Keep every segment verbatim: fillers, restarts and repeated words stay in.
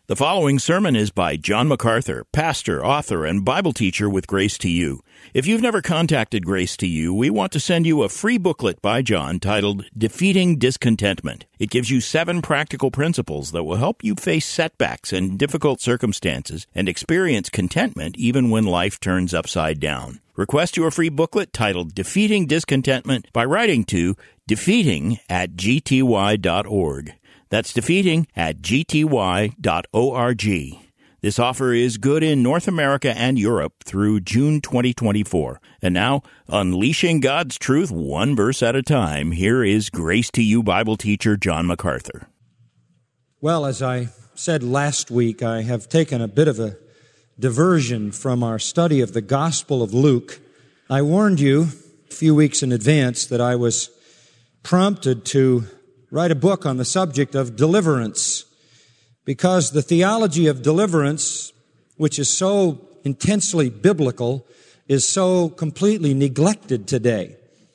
The following sermon is by John MacArthur, pastor, author, and Bible teacher with Grace to You. If you've never contacted Grace to You, we want to send you a free booklet by John titled Defeating Discontentment. It gives you seven practical principles that will help you face setbacks and difficult circumstances and experience contentment even when life turns upside down. Request your free booklet titled Defeating Discontentment by writing to defeating at g t y dot org. That's defeating at g t y dot org. This offer is good in North America and Europe through June twenty twenty-four. And now, unleashing God's truth one verse at a time, here is Grace to You Bible teacher John MacArthur. Well, as I said last week, I have taken a bit of a diversion from our study of the Gospel of Luke. I warned you a few weeks in advance that I was prompted to write a book on the subject of deliverance, because the theology of deliverance, which is so intensely biblical, is so completely neglected today.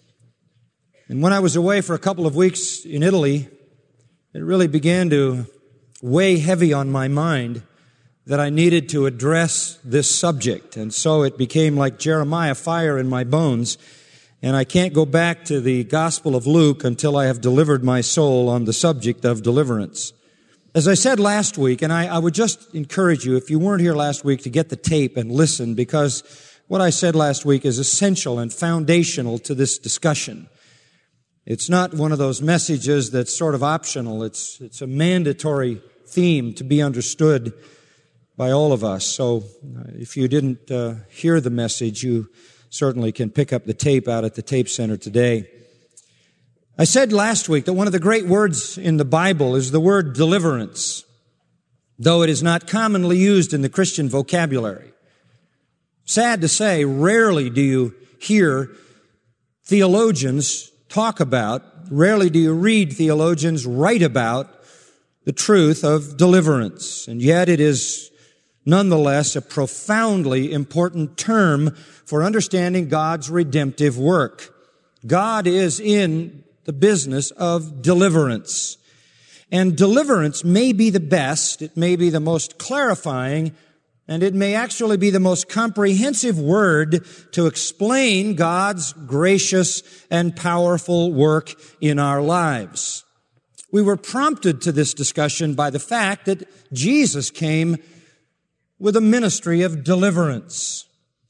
And when I was away for a couple of weeks in Italy, it really began to weigh heavy on my mind that I needed to address this subject. And so it became like Jeremiah, fire in my bones. And I can't go back to the Gospel of Luke until I have delivered my soul on the subject of deliverance. As I said last week, and I, I would just encourage you, if you weren't here last week, to get the tape and listen, because what I said last week is essential and foundational to this discussion. It's not one of those messages that's sort of optional. It's, it's a mandatory theme to be understood by all of us. So if you didn't uh, hear the message, you certainly can pick up the tape out at the tape center today. I said last week that one of the great words in the Bible is the word deliverance, though it is not commonly used in the Christian vocabulary. Sad to say, rarely do you hear theologians talk about, rarely do you read theologians write about the truth of deliverance. And yet it is nonetheless a profoundly important term for understanding God's redemptive work. God is in the business of deliverance. And deliverance may be the best, it may be the most clarifying, and it may actually be the most comprehensive word to explain God's gracious and powerful work in our lives. We were prompted to this discussion by the fact that Jesus came with a ministry of deliverance.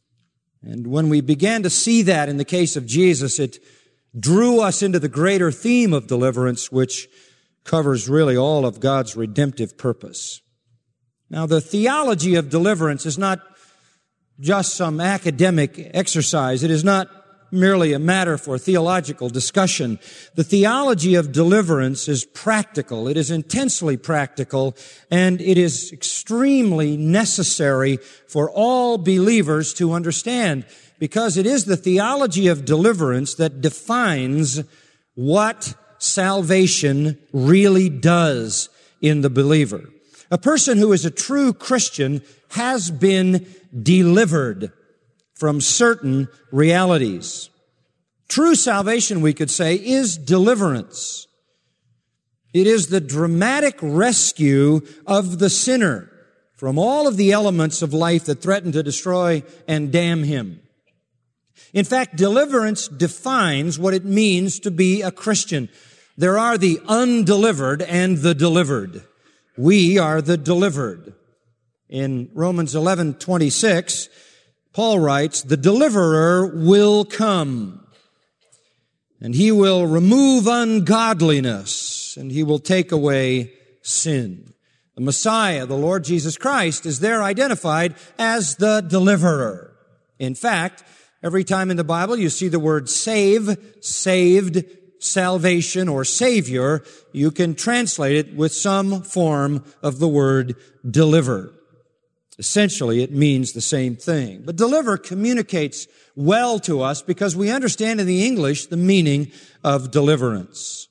And when we began to see that in the case of Jesus, it drew us into the greater theme of deliverance, which covers really all of God's redemptive purpose. Now, the theology of deliverance is not just some academic exercise. It is not merely a matter for theological discussion. The theology of deliverance is practical. It is intensely practical, and it is extremely necessary for all believers to understand, because it is the theology of deliverance that defines what salvation really does in the believer. A person who is a true Christian has been delivered from certain realities. True salvation, we could say, is deliverance. It is the dramatic rescue of the sinner from all of the elements of life that threaten to destroy and damn him. In fact, deliverance defines what it means to be a Christian. There are the undelivered and the delivered. We are the delivered. In Romans eleven twenty-six, Paul writes, "The deliverer will come, and he will remove ungodliness, and he will take away sin." The Messiah, the Lord Jesus Christ, is there identified as the deliverer. In fact, every time in the Bible you see the word save, saved, salvation, or savior, you can translate it with some form of the word deliver. Essentially, it means the same thing. But deliver communicates well to us because we understand in the English the meaning of deliverance.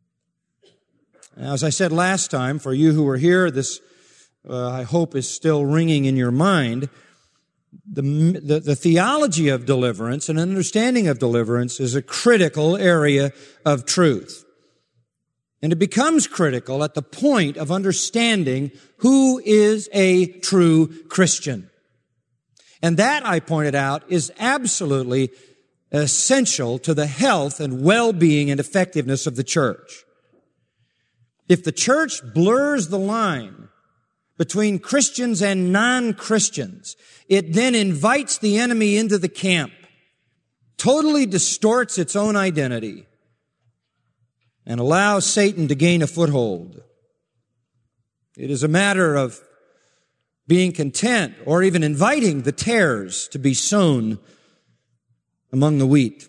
Now, as I said last time, for you who were here, this, uh, I hope, is still ringing in your mind. The, the, the theology of deliverance and understanding of deliverance is a critical area of truth. And it becomes critical at the point of understanding who is a true Christian. And that, I pointed out, is absolutely essential to the health and well-being and effectiveness of the church. If the church blurs the line between Christians and non-Christians, it then invites the enemy into the camp, totally distorts its own identity, and allows Satan to gain a foothold. It is a matter of being content or even inviting the tares to be sown among the wheat.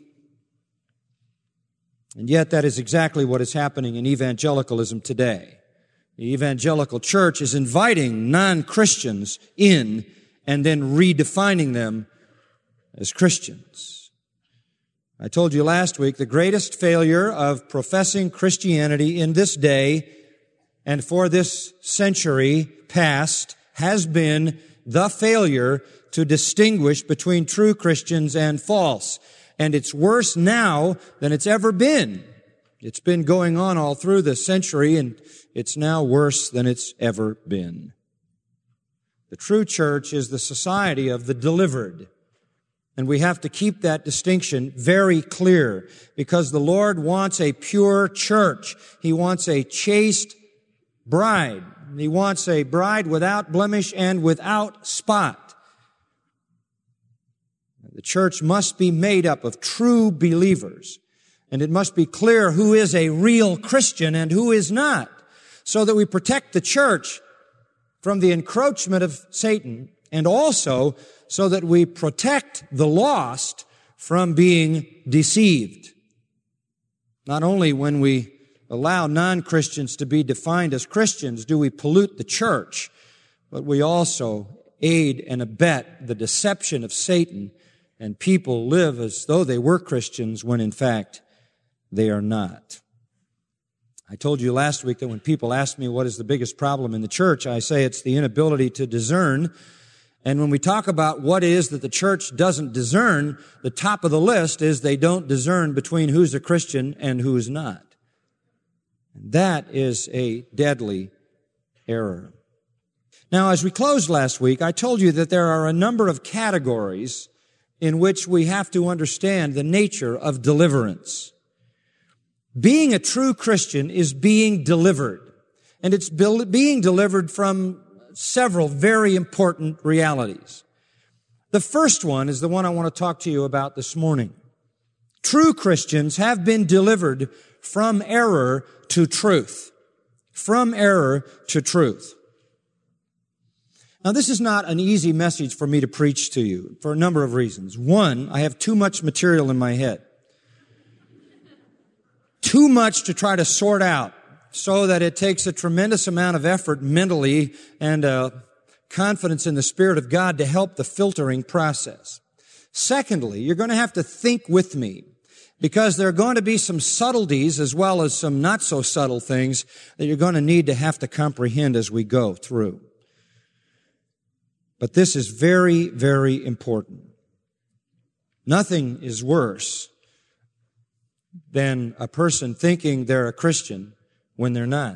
And yet that is exactly what is happening in evangelicalism today. The evangelical church is inviting non-Christians in and then redefining them as Christians. I told you last week the greatest failure of professing Christianity in this day and for this century past has been the failure to distinguish between true Christians and false. And it's worse now than it's ever been. It's been going on all through the century, and it's now worse than it's ever been. The true church is the society of the delivered. And we have to keep that distinction very clear, because the Lord wants a pure church. He wants a chaste bride. He wants a bride without blemish and without spot. The church must be made up of true believers, and it must be clear who is a real Christian and who is not, so that we protect the church from the encroachment of Satan, and also so that we protect the lost from being deceived. Not only when we allow non-Christians to be defined as Christians do we pollute the church, but we also aid and abet the deception of Satan, and people live as though they were Christians when in fact they are not. I told you last week that when people ask me what is the biggest problem in the church, I say it's the inability to discern. And when we talk about what it is that the church doesn't discern, the top of the list is they don't discern between who's a Christian and who's not. And that is a deadly error. Now, as we closed last week, I told you that there are a number of categories in which we have to understand the nature of deliverance. Being a true Christian is being delivered. And it's being delivered from several very important realities. The first one is the one I want to talk to you about this morning. True Christians have been delivered from error to truth. From error to truth. Now, this is not an easy message for me to preach to you for a number of reasons. One, I have too much material in my head. Too much to try to sort out, so that it takes a tremendous amount of effort mentally and uh, confidence in the Spirit of God to help the filtering process. Secondly, you're going to have to think with me, because there are going to be some subtleties as well as some not so subtle things that you're going to need to have to comprehend as we go through. But this is very, very important. Nothing is worse than a person thinking they're a Christian when they're not.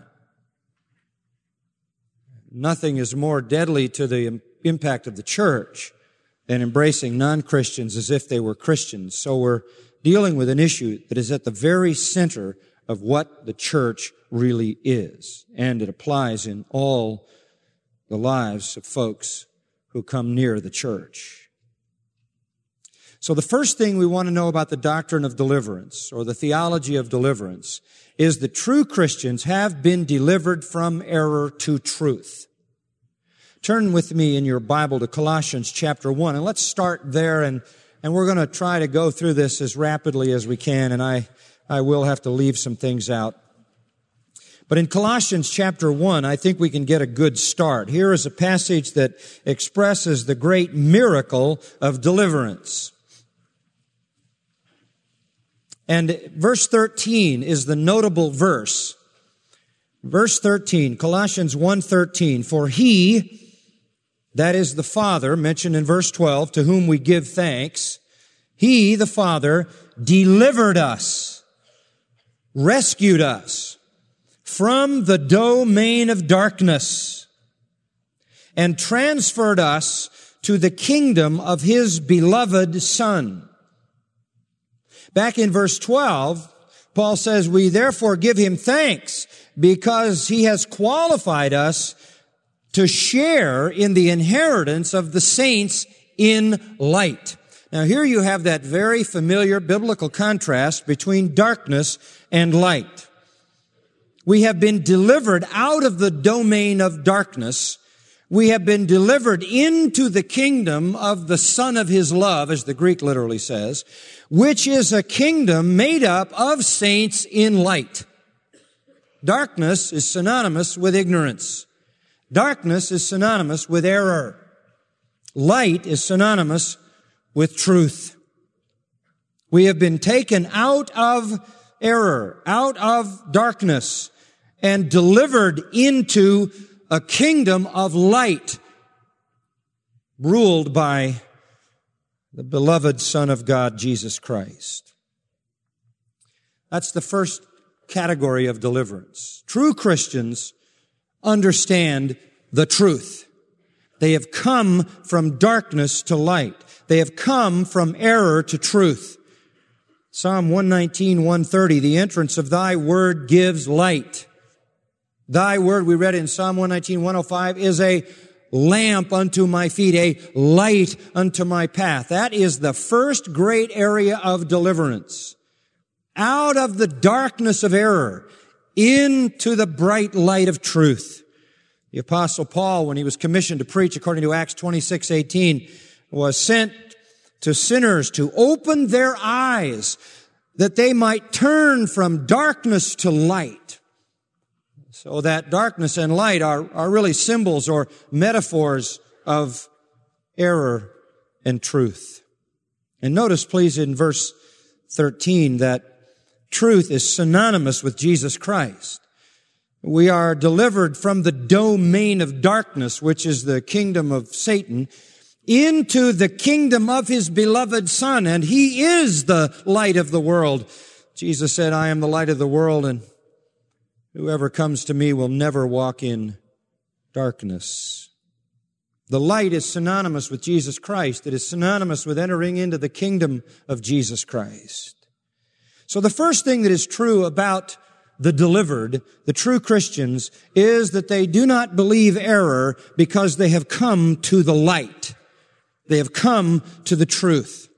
Nothing is more deadly to the impact of the church than embracing non-Christians as if they were Christians. So we're dealing with an issue that is at the very center of what the church really is. And it applies in all the lives of folks who come near the church. So the first thing we want to know about the doctrine of deliverance, or the theology of deliverance, is that true Christians have been delivered from error to truth. Turn with me in your Bible to Colossians chapter one, and let's start there, and, and we're going to try to go through this as rapidly as we can, and I, I will have to leave some things out. But in Colossians chapter one, I think we can get a good start. Here is a passage that expresses the great miracle of deliverance. And verse thirteen is the notable verse. Verse thirteen, Colossians one thirteen, for he, that is the Father, mentioned in verse twelve, to whom we give thanks, he, the Father, delivered us, rescued us from the domain of darkness and transferred us to the kingdom of His beloved Son. Back in verse twelve, Paul says, we therefore give Him thanks because He has qualified us to share in the inheritance of the saints in light. Now here you have that very familiar biblical contrast between darkness and light. We have been delivered out of the domain of darkness. We have been delivered into the kingdom of the Son of His love, as the Greek literally says, which is a kingdom made up of saints in light. Darkness is synonymous with ignorance. Darkness is synonymous with error. Light is synonymous with truth. We have been taken out of error, out of darkness, and delivered into a kingdom of light, ruled by the beloved Son of God, Jesus Christ. That's the first category of deliverance. True Christians understand the truth. They have come from darkness to light. They have come from error to truth. Psalm one nineteen, one thirty, the entrance of Thy word gives light. Thy word, we read in Psalm one nineteen, one oh five, is a lamp unto my feet, a light unto my path. That is the first great area of deliverance. Out of the darkness of error, into the bright light of truth. The Apostle Paul, when he was commissioned to preach according to Acts twenty-six, eighteen, was sent to sinners to open their eyes that they might turn from darkness to light. So that darkness and light are, are really symbols or metaphors of error and truth. And notice, please, in verse thirteen that truth is synonymous with Jesus Christ. We are delivered from the domain of darkness, which is the kingdom of Satan, into the kingdom of His beloved Son, and He is the light of the world. Jesus said, I am the light of the world, and whoever comes to me will never walk in darkness. The light is synonymous with Jesus Christ. It is synonymous with entering into the kingdom of Jesus Christ. So the first thing that is true about the delivered, the true Christians, is that they do not believe error because they have come to the light. They have come to the truth.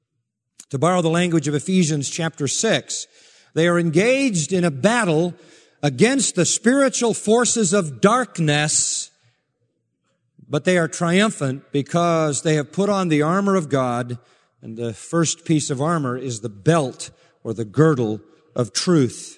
To borrow the language of Ephesians chapter six, they are engaged in a battle against the spiritual forces of darkness, but they are triumphant because they have put on the armor of God, and the first piece of armor is the belt or the girdle of truth.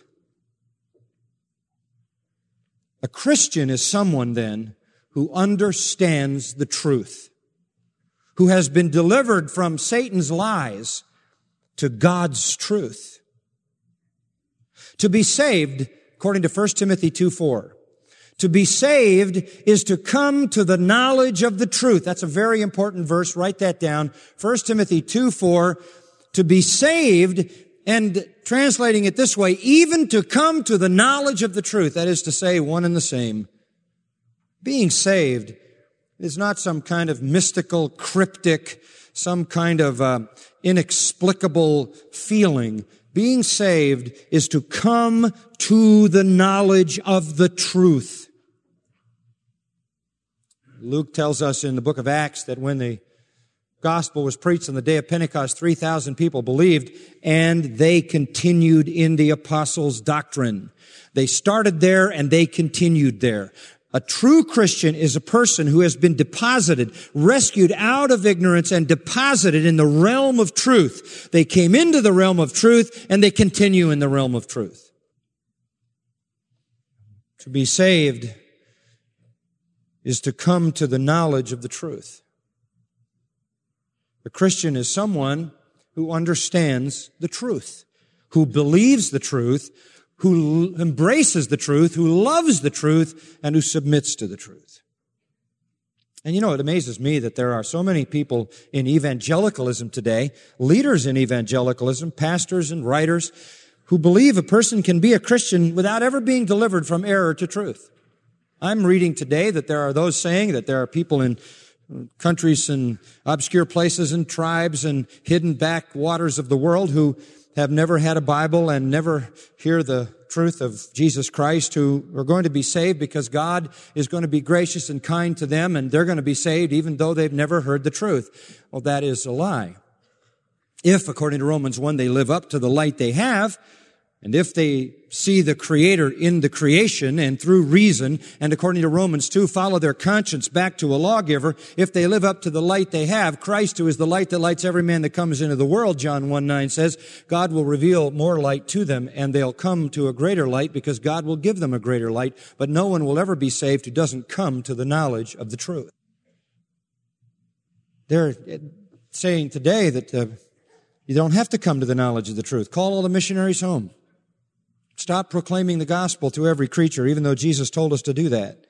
A Christian is someone then who understands the truth, who has been delivered from Satan's lies to God's truth. To be saved, according to First Timothy two four, to be saved is to come to the knowledge of the truth. That's a very important verse. Write that down. First Timothy two four, to be saved, and translating it this way, even to come to the knowledge of the truth. That is to say, one and the same. Being saved is not some kind of mystical, cryptic, some kind of uh, inexplicable feeling. Being saved is to come to the knowledge of the truth. Luke tells us in the book of Acts that when the gospel was preached on the day of Pentecost, three thousand people believed, and they continued in the apostles' doctrine. They started there and they continued there. A true Christian is a person who has been deposited, rescued out of ignorance and deposited in the realm of truth. They came into the realm of truth and they continue in the realm of truth. To be saved is to come to the knowledge of the truth. A Christian is someone who understands the truth, who believes the truth, who embraces the truth, who loves the truth, and who submits to the truth. And you know, it amazes me that there are so many people in evangelicalism today, leaders in evangelicalism, pastors and writers, who believe a person can be a Christian without ever being delivered from error to truth. I'm reading today that there are those saying that there are people in countries and obscure places and tribes and hidden back waters of the world who have never had a Bible and never hear the truth of Jesus Christ, who are going to be saved because God is going to be gracious and kind to them, and they're going to be saved even though they've never heard the truth. Well, that is a lie. If, according to Romans one, they live up to the light they have, and if they see the Creator in the creation and through reason, and according to Romans two, follow their conscience back to a lawgiver, if they live up to the light they have, Christ, who is the light that lights every man that comes into the world, John one nine says, God will reveal more light to them, and they'll come to a greater light because God will give them a greater light, but no one will ever be saved who doesn't come to the knowledge of the truth. They're saying today that uh, you don't have to come to the knowledge of the truth. Call all the missionaries home. Stop proclaiming the gospel to every creature, even though Jesus told us to do that.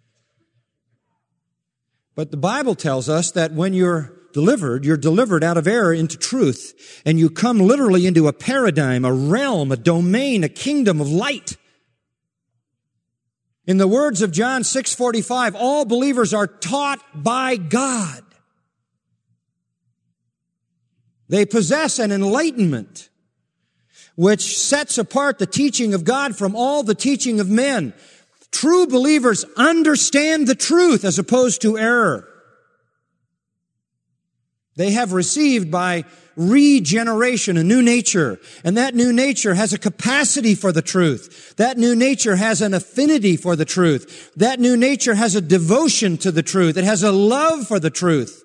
But the Bible tells us that when you're delivered, you're delivered out of error into truth, and you come literally into a paradigm, a realm, a domain, a kingdom of light. In the words of John six forty-five, all believers are taught by God. They possess an enlightenment which sets apart the teaching of God from all the teaching of men. True believers understand the truth as opposed to error. They have received by regeneration a new nature, and that new nature has a capacity for the truth. That new nature has an affinity for the truth. That new nature has a devotion to the truth. It has a love for the truth.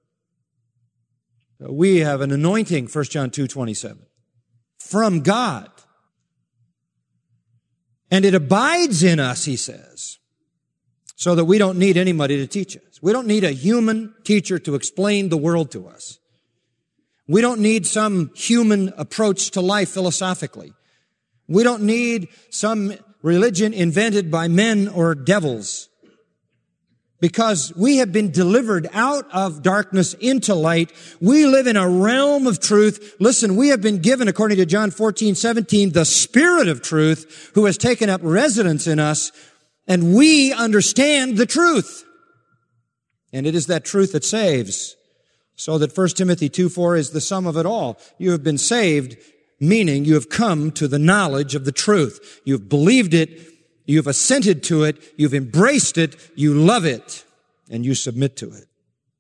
We have an anointing, First John two twenty-seven. From God. And it abides in us, he says, so that we don't need anybody to teach us. We don't need a human teacher to explain the world to us. We don't need some human approach to life philosophically. We don't need some religion invented by men or devils. Because we have been delivered out of darkness into light. We live in a realm of truth. Listen, we have been given, according to John fourteen seventeen, the Spirit of truth who has taken up residence in us, and we understand the truth. And it is that truth that saves. So that First Timothy two four is the sum of it all. You have been saved, meaning you have come to the knowledge of the truth. You've believed it. You've assented to it, you've embraced it, you love it, and you submit to it.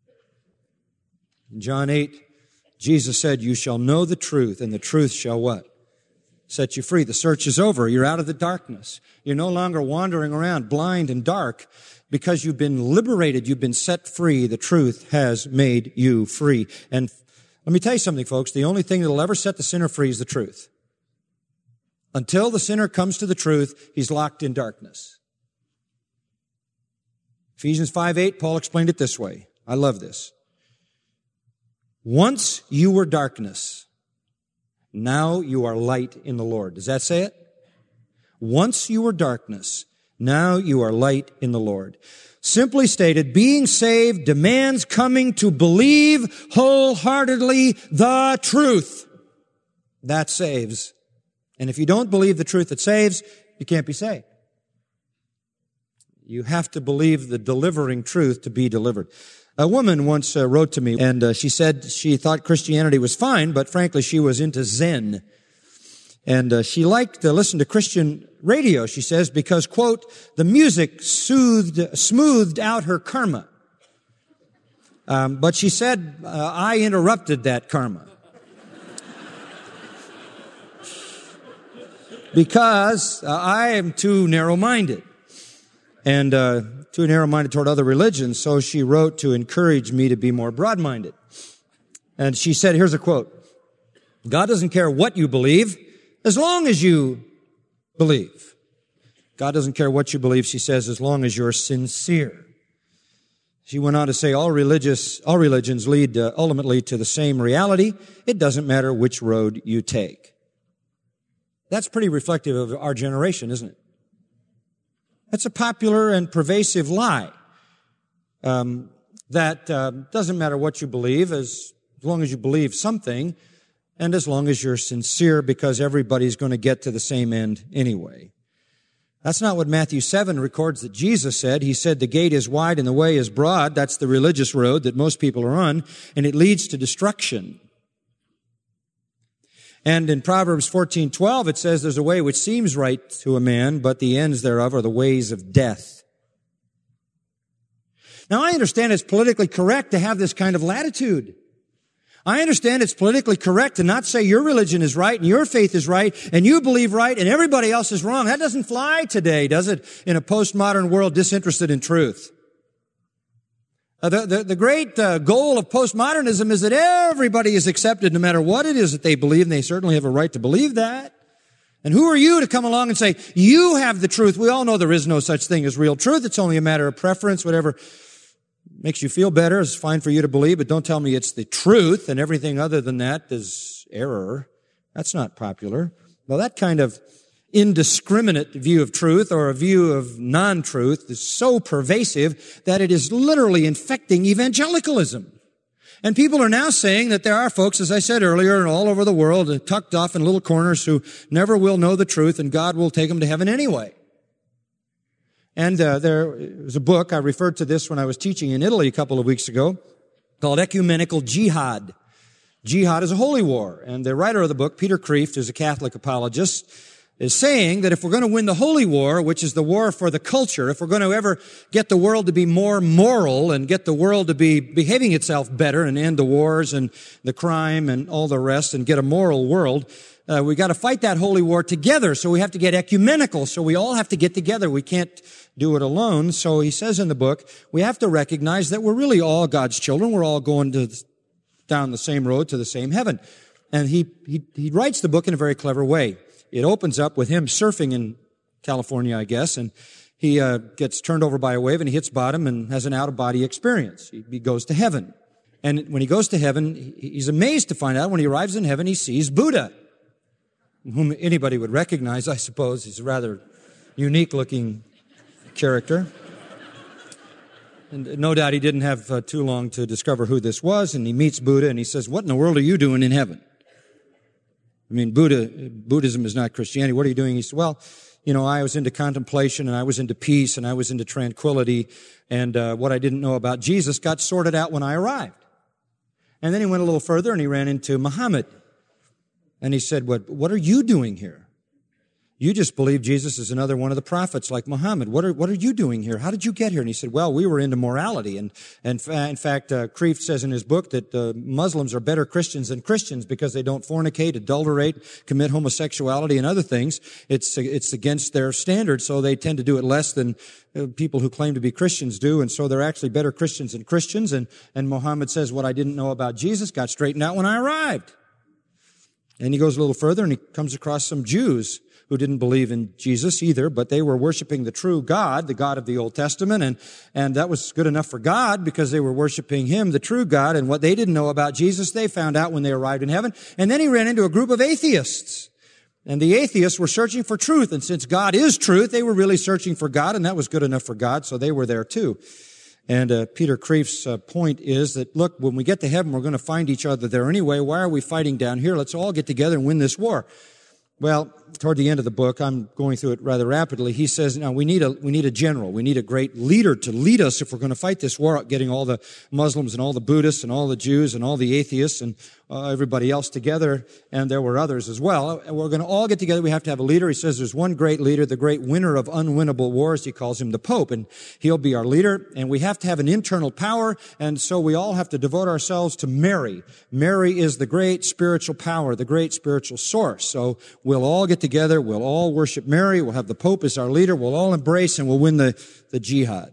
In John eight, Jesus said, you shall know the truth, and the truth shall what? Set you free. The search is over. You're out of the darkness. You're no longer wandering around blind and dark because you've been liberated. You've been set free. The truth has made you free. And let me tell you something, folks. The only thing that will ever set the sinner free is the truth. Until the sinner comes to the truth, he's locked in darkness. Ephesians five eight, Paul explained it this way. I love this. Once you were darkness, now you are light in the Lord. Does that say it? Once you were darkness, now you are light in the Lord. Simply stated, being saved demands coming to believe wholeheartedly the truth. That saves. And if you don't believe the truth that saves, you can't be saved. You have to believe the delivering truth to be delivered. A woman once uh, wrote to me, and uh, she said she thought Christianity was fine, but frankly, she was into Zen. And uh, she liked to listen to Christian radio, she says, because, quote, the music soothed, smoothed out her karma. Um, but she said, uh, I interrupted that karma. Because uh, I am too narrow-minded and uh, too narrow-minded toward other religions, so she wrote to encourage me to be more broad-minded. And she said, here's a quote, God doesn't care what you believe as long as you believe. God doesn't care what you believe, she says, as long as you're sincere. She went on to say, all religious, all religions lead uh, ultimately to the same reality. It doesn't matter which road you take. That's pretty reflective of our generation, isn't it? That's a popular and pervasive lie. Um, that uh, doesn't matter what you believe, as, as long as you believe something. and as long as you're sincere, because everybody's going to get to the same end anyway. That's not what Matthew seven records that Jesus said. He said the gate is wide and the way is broad. That's the religious road that most people are on, and it leads to destruction. And in Proverbs fourteen twelve, it says there's a way which seems right to a man, but the ends thereof are the ways of death. Now, I understand it's politically correct to have this kind of latitude. I understand it's politically correct to not say your religion is right and your faith is right and you believe right and everybody else is wrong. That doesn't fly today, does it, in a postmodern world disinterested in truth? Uh, the, the, the great uh, goal of postmodernism is that everybody is accepted no matter what it is that they believe, and they certainly have a right to believe that. And who are you to come along and say, you have the truth? We all know there is no such thing as real truth. It's only a matter of preference. Whatever makes you feel better is fine for you to believe, but don't tell me it's the truth and everything other than that is error. That's not popular. Well, that kind of indiscriminate view of truth or a view of non-truth is so pervasive that it is literally infecting evangelicalism. And people are now saying that there are folks, as I said earlier, all over the world, tucked off in little corners who never will know the truth, and God will take them to heaven anyway. And uh, there was a book, I referred to this when I was teaching in Italy a couple of weeks ago, called Ecumenical Jihad. Jihad is a holy war. And the writer of the book, Peter Kreeft, who's a Catholic apologist, is saying that if we're going to win the holy war, which is the war for the culture, if we're going to ever get the world to be more moral and get the world to be behaving itself better and end the wars and the crime and all the rest and get a moral world, uh, we got to fight that holy war together. So we have to get ecumenical. So we all have to get together. We can't do it alone. So he says in the book, we have to recognize that we're really all God's children. We're all going to down the same road to the same heaven. And he, he, he writes the book in a very clever way. It opens up with him surfing in California, I guess, and he uh, gets turned over by a wave and he hits bottom and has an out-of-body experience. He, he goes to heaven. And when he goes to heaven, he, he's amazed to find out when he arrives in heaven, he sees Buddha, whom anybody would recognize, I suppose. He's a rather unique-looking character. And no doubt he didn't have uh, too long to discover who this was, and he meets Buddha and he says, what in the world are you doing in heaven? I mean, Buddha, Buddhism is not Christianity. What are you doing? He said, well, you know, I was into contemplation and I was into peace and I was into tranquility, and uh, what I didn't know about Jesus got sorted out when I arrived. And then he went a little further and he ran into Muhammad. And he said, what, what are you doing here? You just believe Jesus is another one of the prophets like Muhammad. What are, what are you doing here? How did you get here? And he said, well, we were into morality. And, and in fact, uh, Kreeft says in his book that uh, Muslims are better Christians than Christians because they don't fornicate, adulterate, commit homosexuality and other things. It's, it's against their standards, so they tend to do it less than uh, people who claim to be Christians do. And so they're actually better Christians than Christians. And, and Muhammad says, what I didn't know about Jesus got straightened out when I arrived. And he goes a little further and he comes across some Jews who didn't believe in Jesus either, but they were worshiping the true God, the God of the Old Testament, and, and that was good enough for God because they were worshiping Him, the true God, and what they didn't know about Jesus, they found out when they arrived in heaven. And then he ran into a group of atheists. And the atheists were searching for truth, and since God is truth, they were really searching for God, and that was good enough for God, so they were there too. And uh, Peter Kreeft's uh, point is that, look, when we get to heaven, we're going to find each other there anyway. Why are we fighting down here? Let's all get together and win this war. Well, toward the end of the book, I'm going through it rather rapidly. He says, now we need a, we need a general. We need a great leader to lead us if we're going to fight this war, getting all the Muslims and all the Buddhists and all the Jews and all the atheists and uh, everybody else together. And there were others as well. And we're going to all get together. We have to have a leader. He says there's one great leader, the great winner of unwinnable wars. He calls him the Pope, and he'll be our leader. And we have to have an internal power. And so we all have to devote ourselves to Mary. Mary is the great spiritual power, the great spiritual source. So we'll all get together. We'll all worship Mary. We'll have the Pope as our leader. We'll all embrace and we'll win the, the jihad.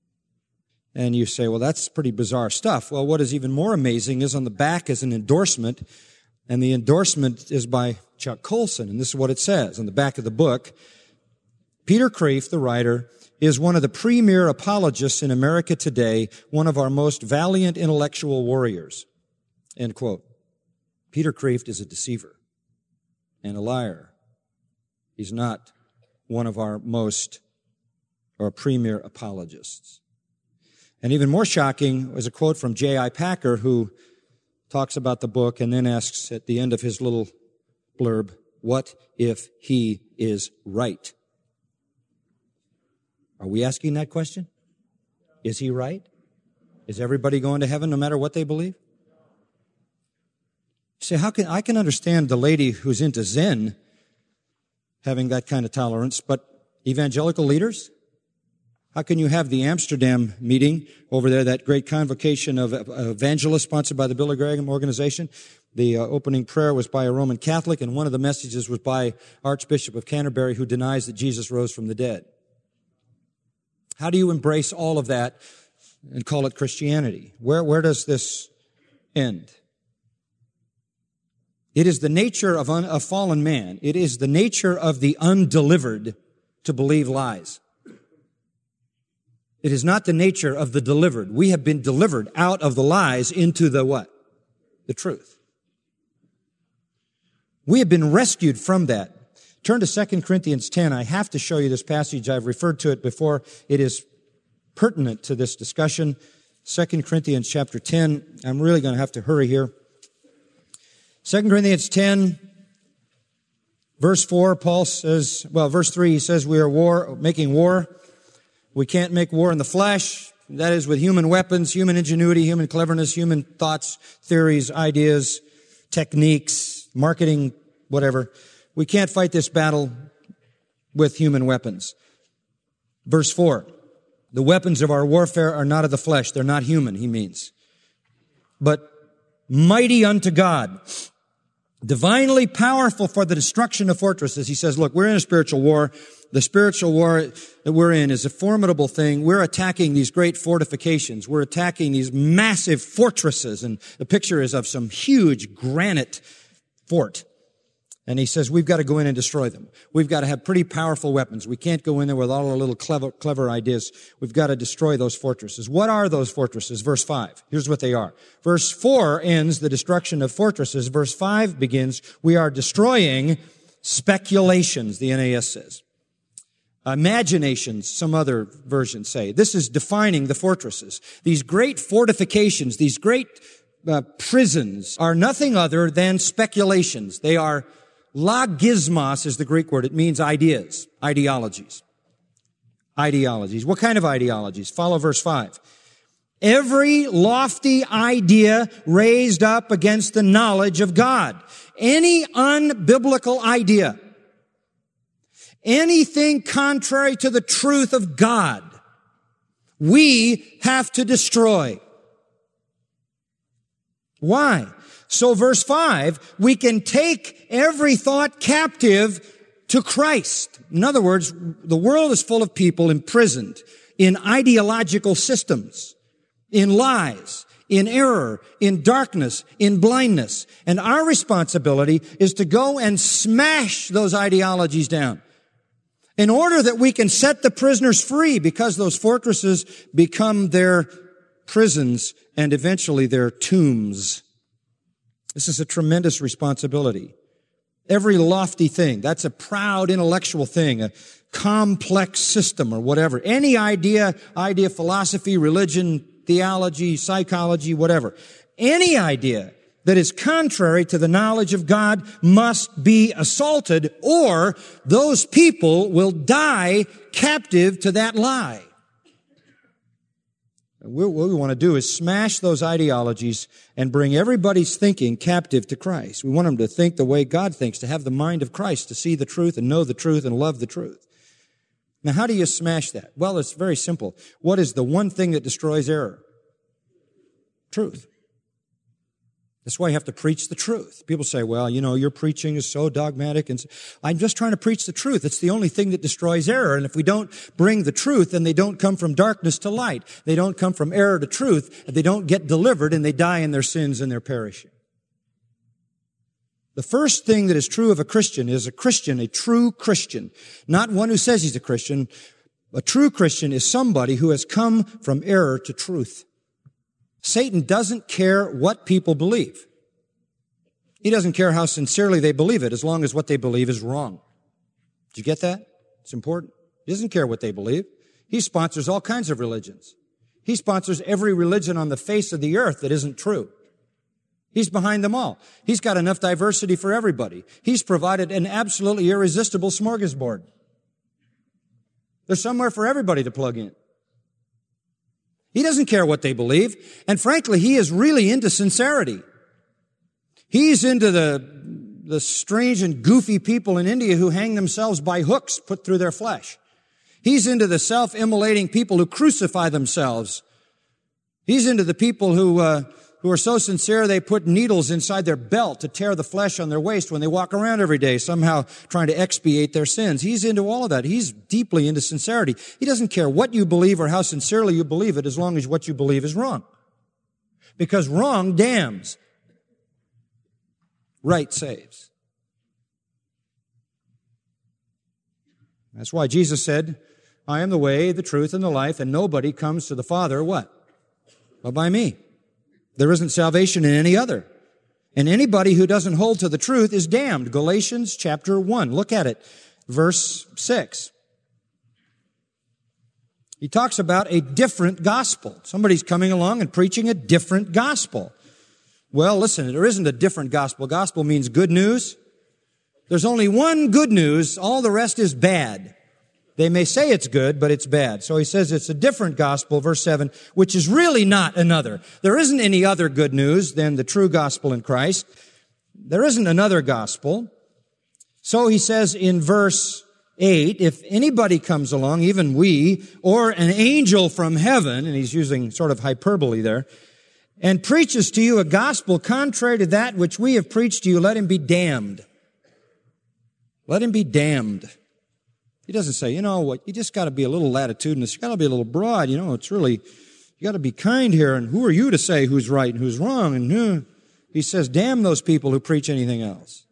And you say, well, that's pretty bizarre stuff. Well, what is even more amazing is on the back is an endorsement, and the endorsement is by Chuck Colson. And this is what it says on the back of the book. Peter Kreeft, the writer, is one of the premier apologists in America today, one of our most valiant intellectual warriors. End quote. Peter Kreeft is a deceiver and a liar. He's not one of our most or premier apologists. And even more shocking was a quote from J I Packer, who talks about the book, and then asks at the end of his little blurb, what if he is right? Are we asking that question? Is he right? Is everybody going to heaven no matter what they believe? See, how can I can understand the lady who's into Zen having that kind of tolerance, but evangelical leaders? How can you have the Amsterdam meeting over there, that great convocation of evangelists sponsored by the Billy Graham organization? The uh, opening prayer was by a Roman Catholic, and one of the messages was by Archbishop of Canterbury, who denies that Jesus rose from the dead. How do you embrace all of that and call it Christianity? Where, where does this end? It is the nature of un, a fallen man. It is the nature of the undelivered to believe lies. It is not the nature of the delivered. We have been delivered out of the lies into the what? The truth. We have been rescued from that. Turn to Second Corinthians ten. I have to show you this passage. I've referred to it before. It is pertinent to this discussion. Second Corinthians chapter ten. I'm really going to have to hurry here. Second Corinthians ten, verse four, Paul says, well, verse three, he says we are war, making war. We can't make war in the flesh. That is with human weapons, human ingenuity, human cleverness, human thoughts, theories, ideas, techniques, marketing, whatever. We can't fight this battle with human weapons. Verse four, the weapons of our warfare are not of the flesh. They're not human, he means. But mighty unto God, divinely powerful for the destruction of fortresses. He says, look, we're in a spiritual war. The spiritual war that we're in is a formidable thing. We're attacking these great fortifications. We're attacking these massive fortresses. And the picture is of some huge granite fort. And he says, we've got to go in and destroy them. We've got to have pretty powerful weapons. We can't go in there with all our little clever, clever ideas. We've got to destroy those fortresses. What are those fortresses? Verse five. Here's what they are. Verse four ends the destruction of fortresses. Verse five begins, we are destroying speculations, the N A S says. Imaginations, some other versions say. This is defining the fortresses. These great fortifications, these great uh, prisons are nothing other than speculations. They are logismos is the Greek word. It means ideas, ideologies. Ideologies. What kind of ideologies? Follow verse five. Every lofty idea raised up against the knowledge of God. Any unbiblical idea. Anything contrary to the truth of God, we have to destroy. Why? So verse five, we can take every thought captive to Christ. In other words, the world is full of people imprisoned in ideological systems, in lies, in error, in darkness, in blindness. And our responsibility is to go and smash those ideologies down in order that we can set the prisoners free, because those fortresses become their prisons and eventually their tombs. This is a tremendous responsibility. Every lofty thing, that's a proud intellectual thing, a complex system or whatever. Any idea, idea, philosophy, religion, theology, psychology, whatever. Any idea that is contrary to the knowledge of God must be assaulted, or those people will die captive to that lie. What we want to do is smash those ideologies and bring everybody's thinking captive to Christ. We want them to think the way God thinks, to have the mind of Christ, to see the truth and know the truth and love the truth. Now, how do you smash that? Well, it's very simple. What is the one thing that destroys error? Truth. That's why you have to preach the truth. People say, well, you know, your preaching is so dogmatic. And I'm just trying to preach the truth. It's the only thing that destroys error. And if we don't bring the truth, then they don't come from darkness to light. They don't come from error to truth. They don't get delivered, and they die in their sins and they're perishing. The first thing that is true of a Christian is a Christian, a true Christian, not one who says he's a Christian. A true Christian is somebody who has come from error to truth. Satan doesn't care what people believe. He doesn't care how sincerely they believe it, as long as what they believe is wrong. Did you get that? It's important. He doesn't care what they believe. He sponsors all kinds of religions. He sponsors every religion on the face of the earth that isn't true. He's behind them all. He's got enough diversity for everybody. He's provided an absolutely irresistible smorgasbord. There's somewhere for everybody to plug in. He doesn't care what they believe. And frankly, he is really into sincerity. He's into the, the strange and goofy people in India who hang themselves by hooks put through their flesh. He's into the self-immolating people who crucify themselves. He's into the people who, uh, who are so sincere they put needles inside their belt to tear the flesh on their waist when they walk around every day, somehow trying to expiate their sins. He's into all of that. He's deeply into sincerity. He doesn't care what you believe or how sincerely you believe it, as long as what you believe is wrong. Because wrong damns. Right saves. That's why Jesus said, I am the way, the truth, and the life, and nobody comes to the Father, what? But by me. There isn't salvation in any other. And anybody who doesn't hold to the truth is damned. Galatians chapter one. Look at it. Verse six. He talks about a different gospel. Somebody's coming along and preaching a different gospel. Well, listen, there isn't a different gospel. Gospel means good news. There's only one good news. All the rest is bad. They may say it's good, but it's bad. So he says it's a different gospel, verse seven, which is really not another. There isn't any other good news than the true gospel in Christ. There isn't another gospel. So he says in verse eight, if anybody comes along, even we, or an angel from heaven, and he's using sort of hyperbole there, and preaches to you a gospel contrary to that which we have preached to you, let him be damned. Let him be damned. He doesn't say, you know what, you just got to be a little latitudinous. You got to be a little broad. You know, it's really, you got to be kind here. And who are you to say who's right and who's wrong? And uh, he says, damn those people who preach anything else.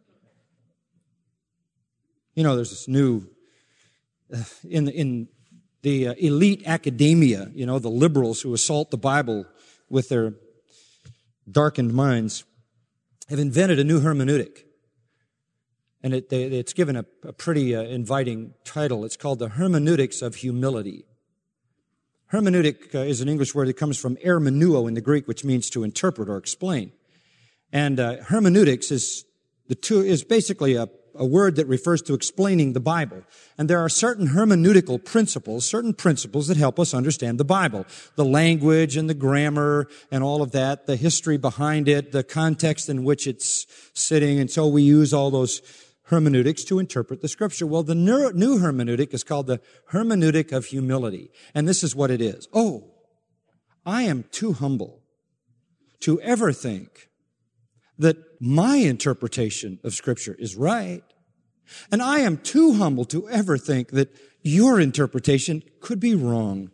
You know, there's this new, uh, in, in the uh, elite academia, you know, the liberals who assault the Bible with their darkened minds, have invented a new hermeneutic. And it, they, it's given a, a pretty uh, inviting title. It's called the hermeneutics of humility. Hermeneutic uh, is an English word that comes from ermeneuo in the Greek, which means to interpret or explain. And uh, hermeneutics is the two is basically a, a word that refers to explaining the Bible. And there are certain hermeneutical principles, certain principles that help us understand the Bible. The language and the grammar and all of that, the history behind it, the context in which it's sitting. And so we use all those hermeneutics to interpret the Scripture. Well, the new hermeneutic is called the hermeneutic of humility. And this is what it is. Oh, I am too humble to ever think that my interpretation of Scripture is right. And I am too humble to ever think that your interpretation could be wrong.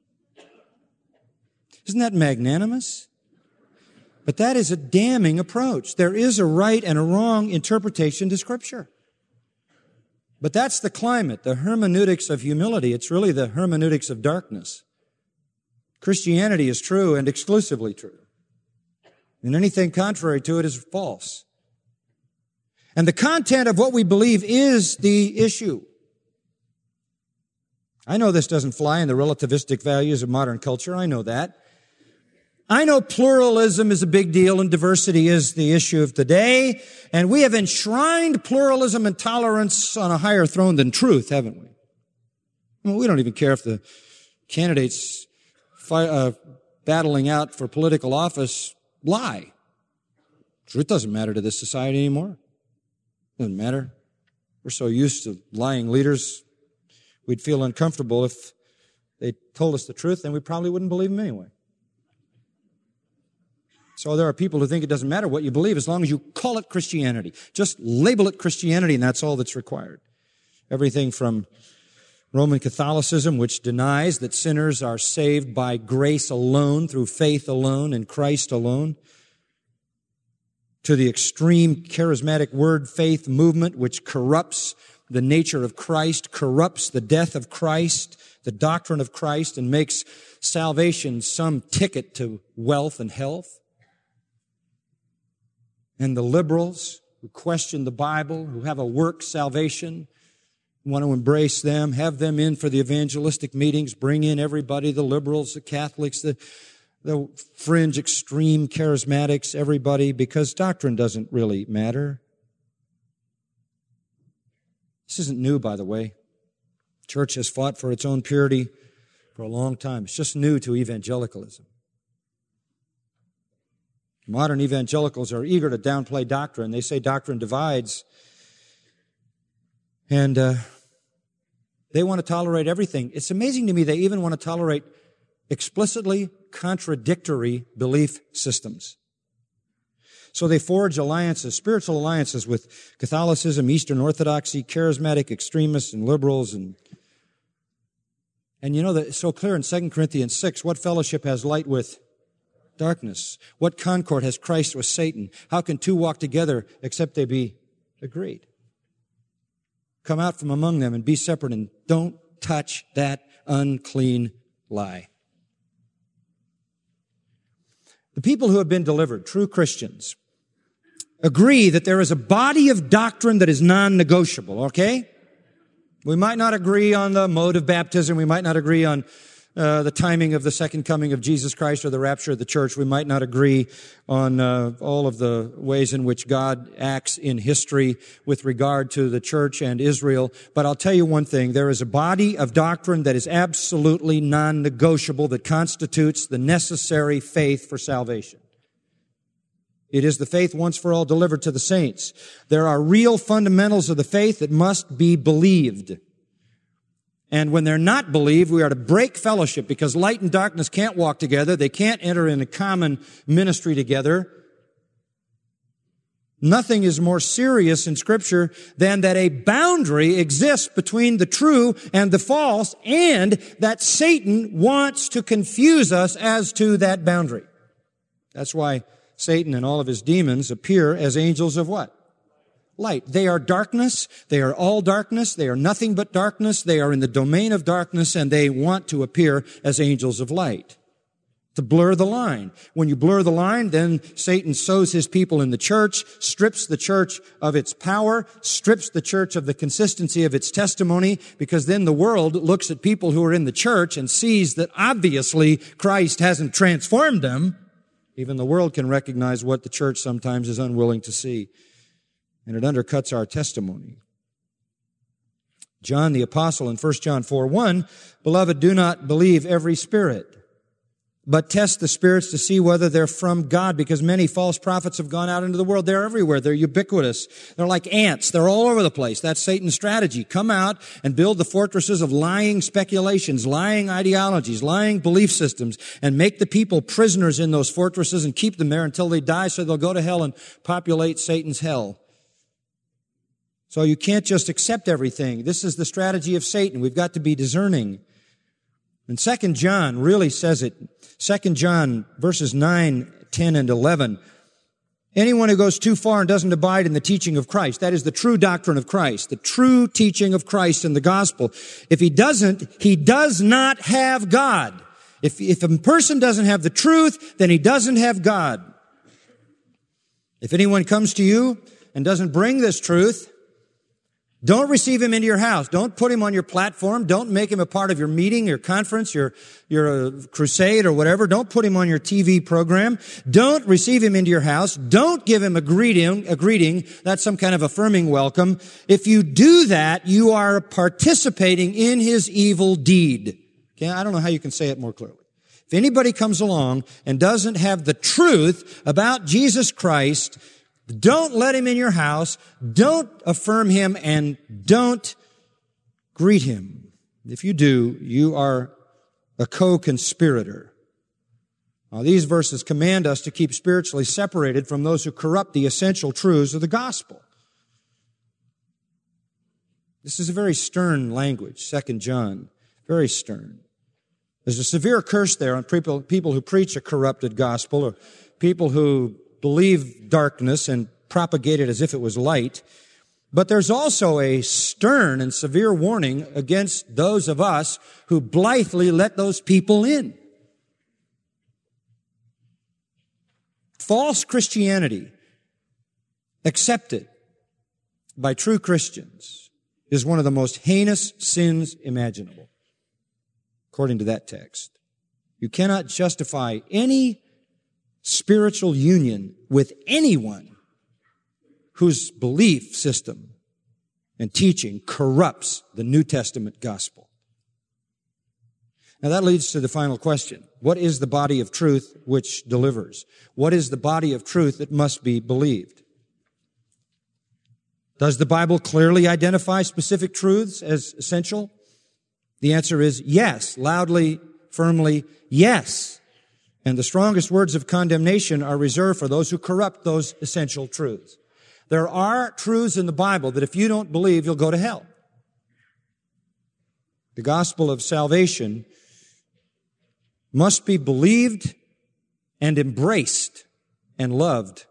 Isn't that magnanimous? But that is a damning approach. There is a right and a wrong interpretation to Scripture. But that's the climate, the hermeneutics of humility. It's really the hermeneutics of darkness. Christianity is true and exclusively true. And anything contrary to it is false. And the content of what we believe is the issue. I know this doesn't fly in the relativistic values of modern culture. I know that. I know pluralism is a big deal and diversity is the issue of today. And we have enshrined pluralism and tolerance on a higher throne than truth, haven't we? I mean, we don't even care if the candidates fi- uh, battling out for political office lie. Truth doesn't matter to this society anymore. Doesn't matter. We're so used to lying leaders, we'd feel uncomfortable if they told us the truth, then we probably wouldn't believe them anyway. So there are people who think it doesn't matter what you believe as long as you call it Christianity. Just label it Christianity and that's all that's required. Everything from Roman Catholicism, which denies that sinners are saved by grace alone, through faith alone, in Christ alone, to the extreme charismatic word faith movement, which corrupts the nature of Christ, corrupts the death of Christ, the doctrine of Christ, and makes salvation some ticket to wealth and health. And the liberals who question the Bible, who have a work salvation, want to embrace them, have them in for the evangelistic meetings, bring in everybody, the liberals, the Catholics, the, the fringe, extreme charismatics, everybody, because doctrine doesn't really matter. This isn't new, by the way. The church has fought for its own purity for a long time. It's just new to evangelicalism. Modern evangelicals are eager to downplay doctrine. They say doctrine divides. And uh, they want to tolerate everything. It's amazing to me they even want to tolerate explicitly contradictory belief systems. So they forge alliances, spiritual alliances with Catholicism, Eastern Orthodoxy, charismatic extremists and liberals. And, and you know that it's so clear in Second Corinthians six, what fellowship has light with darkness? What concord has Christ with Satan? How can two walk together except they be agreed? Come out from among them and be separate, and don't touch that unclean lie. The people who have been delivered, true Christians, agree that there is a body of doctrine that is non-negotiable, okay? We might not agree on the mode of baptism. We might not agree on uh, the timing of the second coming of Jesus Christ or the rapture of the church. We might not agree on uh, all of the ways in which God acts in history with regard to the church and Israel. But I'll tell you one thing. There is a body of doctrine that is absolutely non-negotiable that constitutes the necessary faith for salvation. It is the faith once for all delivered to the saints. There are real fundamentals of the faith that must be believed. And when they're not believed, we are to break fellowship, because light and darkness can't walk together. They can't enter in a common ministry together. Nothing is more serious in Scripture than that a boundary exists between the true and the false, and that Satan wants to confuse us as to that boundary. That's why Satan and all of his demons appear as angels of what? Light. They are darkness. They are all darkness. They are nothing but darkness. They are in the domain of darkness, and they want to appear as angels of light. To blur the line. When you blur the line, then Satan sows his people in the church, strips the church of its power, strips the church of the consistency of its testimony, because then the world looks at people who are in the church and sees that obviously Christ hasn't transformed them. Even the world can recognize what the church sometimes is unwilling to see. And it undercuts our testimony. John the Apostle in First John four one, Beloved, do not believe every spirit, but test the spirits to see whether they're from God, because many false prophets have gone out into the world. They're everywhere. They're ubiquitous. They're like ants. They're all over the place. That's Satan's strategy. Come out and build the fortresses of lying speculations, lying ideologies, lying belief systems, and make the people prisoners in those fortresses and keep them there until they die, so they'll go to hell and populate Satan's hell. So you can't just accept everything. This is the strategy of Satan. We've got to be discerning. And Second John really says it. Second John verses nine, ten, and eleven. Anyone who goes too far and doesn't abide in the teaching of Christ, that is the true doctrine of Christ, the true teaching of Christ in the gospel. If he doesn't, he does not have God. If, if a person doesn't have the truth, then he doesn't have God. If anyone comes to you and doesn't bring this truth, don't receive him into your house. Don't put him on your platform. Don't make him a part of your meeting, your conference, your, your uh, crusade or whatever. Don't put him on your T V program. Don't receive him into your house. Don't give him a greeting, a greeting. That's some kind of affirming welcome. If you do that, you are participating in his evil deed. Okay, I don't know how you can say it more clearly. If anybody comes along and doesn't have the truth about Jesus Christ, don't let him in your house, don't affirm him, and don't greet him. If you do, you are a co-conspirator. Now, these verses command us to keep spiritually separated from those who corrupt the essential truths of the gospel. This is a very stern language, Second John, very stern. There's a severe curse there on people, people who preach a corrupted gospel, or people who believe darkness and propagate it as if it was light. But there's also a stern and severe warning against those of us who blithely let those people in. False Christianity, accepted by true Christians, is one of the most heinous sins imaginable, according to that text. You cannot justify any spiritual union with anyone whose belief system and teaching corrupts the New Testament gospel. Now that leads to the final question. What is the body of truth which delivers? What is the body of truth that must be believed? Does the Bible clearly identify specific truths as essential? The answer is yes, loudly, firmly, yes. And the strongest words of condemnation are reserved for those who corrupt those essential truths. There are truths in the Bible that if you don't believe, you'll go to hell. The gospel of salvation must be believed and embraced and loved.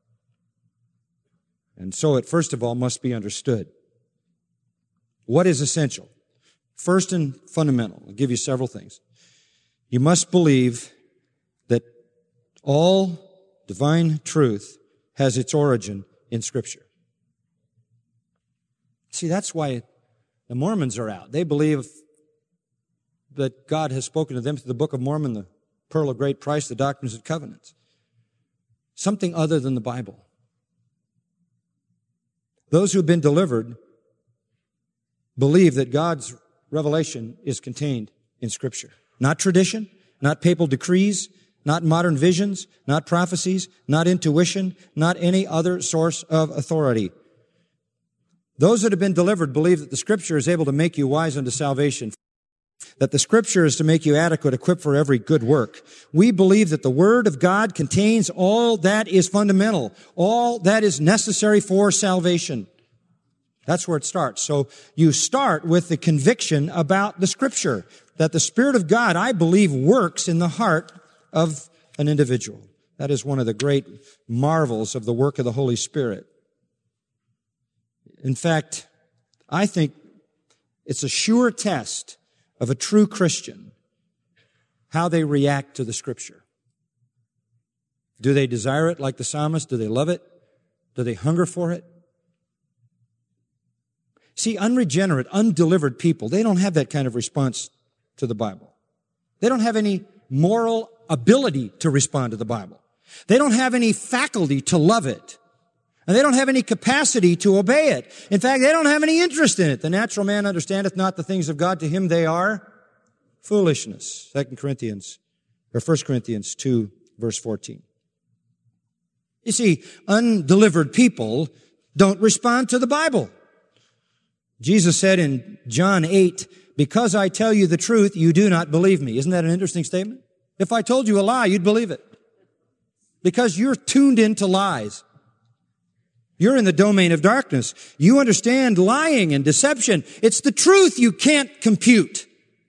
And so it, first of all, must be understood. What is essential? First and fundamental, I'll give you several things. You must believe that all divine truth has its origin in Scripture. See, that's why the Mormons are out. They believe that God has spoken to them through the Book of Mormon, the Pearl of Great Price, the Doctrines and Covenants. Something other than the Bible. Those who have been delivered believe that God's revelation is contained in Scripture. Not tradition, not papal decrees, not modern visions, not prophecies, not intuition, not any other source of authority. Those that have been delivered believe that the Scripture is able to make you wise unto salvation, that the Scripture is to make you adequate, equipped for every good work. We believe that the Word of God contains all that is fundamental, all that is necessary for salvation. That's where it starts. So you start with the conviction about the Scripture, that the Spirit of God, I believe, works in the heart of an individual. That is one of the great marvels of the work of the Holy Spirit. In fact, I think it's a sure test of a true Christian how they react to the Scripture. Do they desire it like the psalmist? Do they love it? Do they hunger for it? See, unregenerate, undelivered people, they don't have that kind of response to the Bible. They don't have any moral ability to respond to the Bible. They don't have any faculty to love it. And they don't have any capacity to obey it. In fact, they don't have any interest in it. The natural man understandeth not the things of God. To him they are foolishness. Second Corinthians, or First Corinthians two, verse fourteen. You see, undelivered people don't respond to the Bible. Jesus said in John eight, because I tell you the truth, you do not believe me. Isn't that an interesting statement? If I told you a lie, you'd believe it. Because you're tuned into lies. You're in the domain of darkness. You understand lying and deception. It's the truth you can't compute.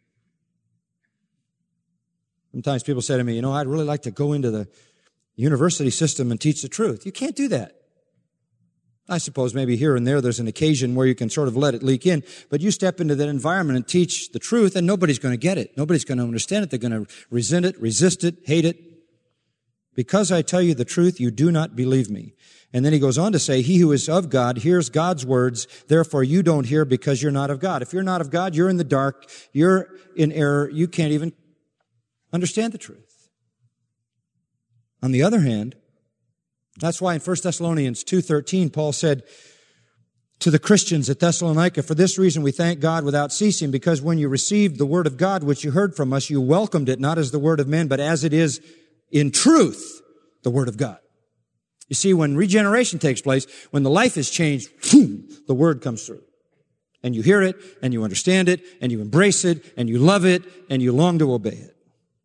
Sometimes people say to me, you know, I'd really like to go into the university system and teach the truth. You can't do that. I suppose maybe here and there there's an occasion where you can sort of let it leak in, but you step into that environment and teach the truth and nobody's going to get it. Nobody's going to understand it. They're going to resent it, resist it, hate it. Because I tell you the truth, you do not believe me. And then he goes on to say, he who is of God hears God's words, therefore you don't hear because you're not of God. If you're not of God, you're in the dark, you're in error, you can't even understand the truth. On the other hand, that's why in First Thessalonians two thirteen, Paul said to the Christians at Thessalonica, for this reason we thank God without ceasing, because when you received the word of God which you heard from us, you welcomed it not as the word of men, but as it is in truth, the word of God. You see, when regeneration takes place, when the life is changed, boom, the word comes through. And you hear it, and you understand it, and you embrace it, and you love it, and you long to obey it.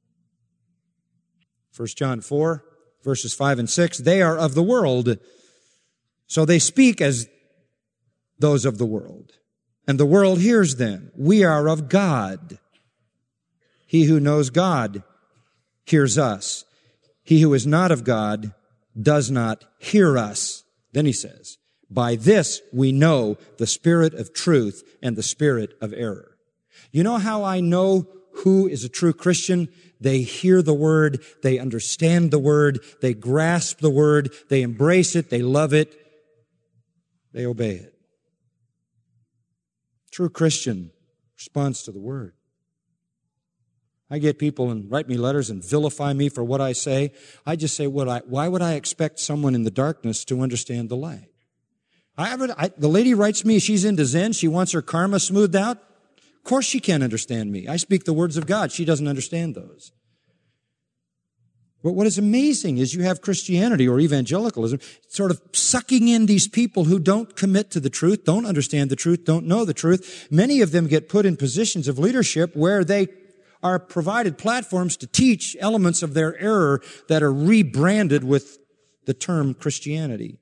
First John four, verses five and six, they are of the world, so they speak as those of the world, and the world hears them. We are of God. He who knows God hears us. He who is not of God does not hear us. Then he says, by this we know the spirit of truth and the spirit of error. You know how I know who is a true Christian? They hear the word, they understand the word, they grasp the word, they embrace it, they love it, they obey it. True Christian responds to the word. I get people and write me letters and vilify me for what I say. I just say, what I, why would I expect someone in the darkness to understand the light? I, I, the lady writes me, she's into Zen, she wants her karma smoothed out. Of course she can't understand me. I speak the words of God. She doesn't understand those. But what is amazing is you have Christianity or evangelicalism sort of sucking in these people who don't commit to the truth, don't understand the truth, don't know the truth. Many of them get put in positions of leadership where they are provided platforms to teach elements of their error that are rebranded with the term Christianity.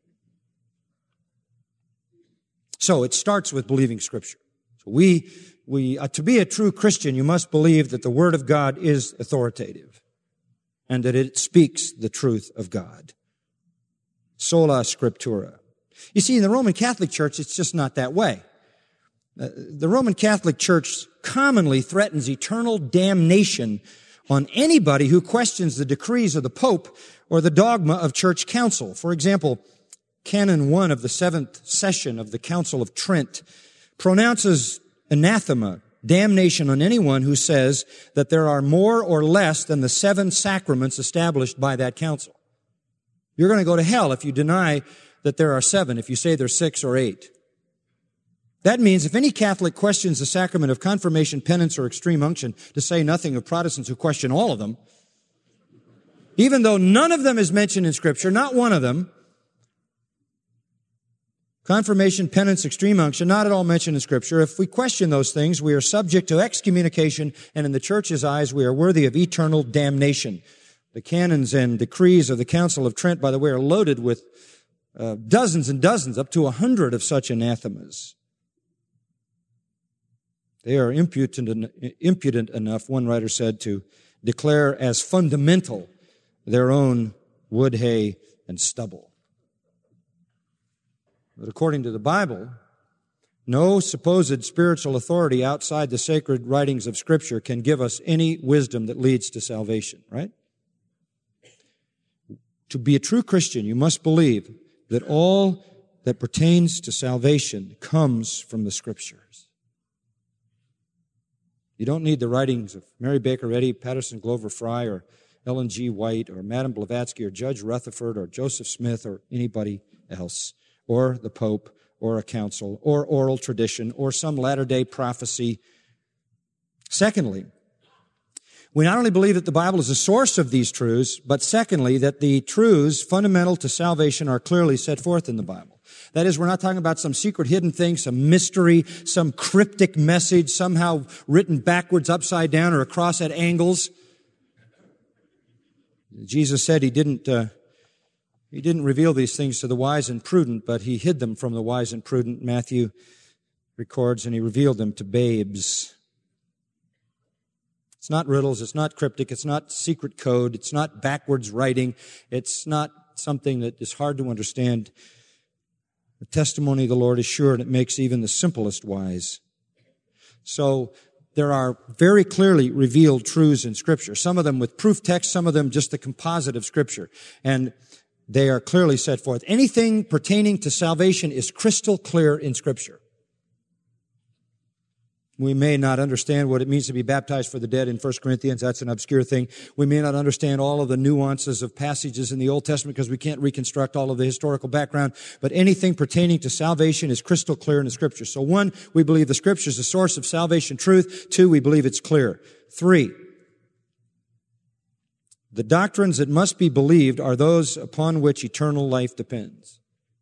So it starts with believing Scripture. So we, we, uh, to be a true Christian, you must believe that the Word of God is authoritative and that it speaks the truth of God. Sola Scriptura. You see, in the Roman Catholic Church, it's just not that way. Uh, the Roman Catholic Church commonly threatens eternal damnation on anybody who questions the decrees of the Pope or the dogma of church council. For example, Canon one of the seventh session of the Council of Trent pronounces anathema, damnation on anyone who says that there are more or less than the seven sacraments established by that council. You're going to go to hell if you deny that there are seven, if you say there's six or eight. That means if any Catholic questions the sacrament of confirmation, penance, or extreme unction, to say nothing of Protestants who question all of them, even though none of them is mentioned in Scripture, not one of them, confirmation, penance, extreme unction, not at all mentioned in Scripture. If we question those things, we are subject to excommunication, and in the Church's eyes, we are worthy of eternal damnation. The canons and decrees of the Council of Trent, by the way, are loaded with uh, dozens and dozens, up to a hundred of such anathemas. They are impudent, impudent enough, one writer said, to declare as fundamental their own wood, hay, and stubble. But according to the Bible, no supposed spiritual authority outside the sacred writings of Scripture can give us any wisdom that leads to salvation, right? To be a true Christian, you must believe that all that pertains to salvation comes from the Scriptures. You don't need the writings of Mary Baker Eddy, Patterson Glover Fry, or Ellen G. White, or Madame Blavatsky, or Judge Rutherford, or Joseph Smith, or anybody else, or the Pope, or a council, or oral tradition, or some latter-day prophecy. Secondly, we not only believe that the Bible is the source of these truths, but secondly, that the truths fundamental to salvation are clearly set forth in the Bible. That is, we're not talking about some secret hidden thing, some mystery, some cryptic message somehow written backwards, upside down, or across at angles. Jesus said he didn't, uh, he didn't reveal these things to the wise and prudent, but he hid them from the wise and prudent. Matthew records, and he revealed them to babes. It's not riddles, it's not cryptic, it's not secret code, it's not backwards writing, it's not something that is hard to understand. The testimony of the Lord is sure, and it makes even the simplest wise. So there are very clearly revealed truths in Scripture, some of them with proof text, some of them just the composite of Scripture. And they are clearly set forth. Anything pertaining to salvation is crystal clear in Scripture. We may not understand what it means to be baptized for the dead in First Corinthians. That's an obscure thing. We may not understand all of the nuances of passages in the Old Testament because we can't reconstruct all of the historical background. But anything pertaining to salvation is crystal clear in the Scripture. So one, we believe the Scripture is the source of salvation truth. Two, we believe it's clear. Three, the doctrines that must be believed are those upon which eternal life depends.